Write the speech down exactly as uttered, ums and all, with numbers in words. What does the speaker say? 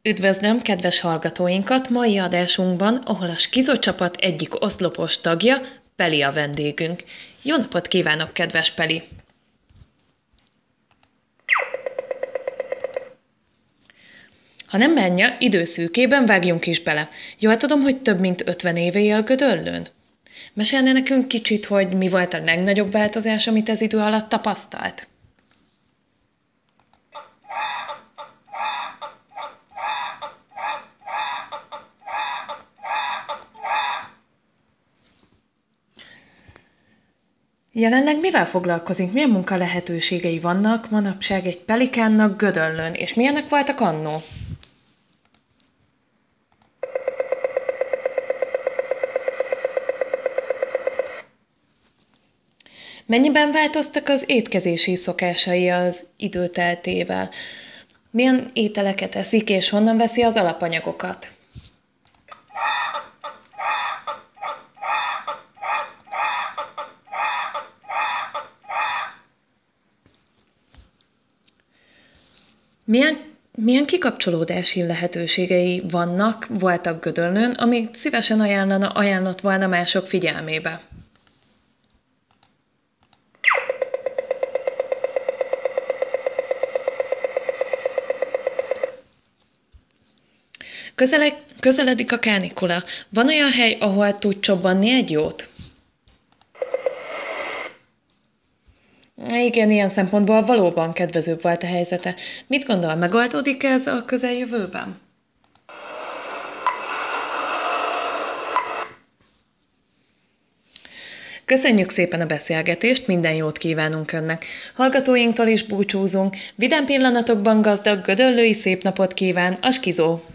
Üdvözlöm kedves hallgatóinkat mai adásunkban, ahol a Skizo csapat egyik oszlopos tagja, Peli a vendégünk. Jó napot kívánok, kedves Peli! Ha nem bánja, időszűkében vágjunk is bele. Jól tudom, hogy több mint ötven éve él Gödöllőn? Mesélne nekünk kicsit, hogy mi volt a legnagyobb változás, amit ez idő alatt tapasztalt? Jelenleg mivel foglalkozik? Milyen munka lehetőségei vannak manapság egy pelikánnak Gödöllőn, és milyenek voltak annó? Mennyiben változtak az étkezési szokásai az idő teltével? Milyen ételeket eszik, és honnan veszi az alapanyagokat? Milyen, milyen kikapcsolódási lehetőségei vannak, voltak Gödöllőn, amit szívesen ajánlana, ajánlott volna mások figyelmébe? Közele, közeledik a kánikula. Van olyan hely, ahol tud csobbanni egy jót? Igen, ilyen szempontból valóban kedvezőbb volt a helyzete. Mit gondol, megoldódik ez a közeljövőben? Köszönjük szépen a beszélgetést, minden jót kívánunk önnek. Hallgatóinktól is búcsúzunk, vidám pillanatokban gazdag gödöllői szép napot kíván a Skizó.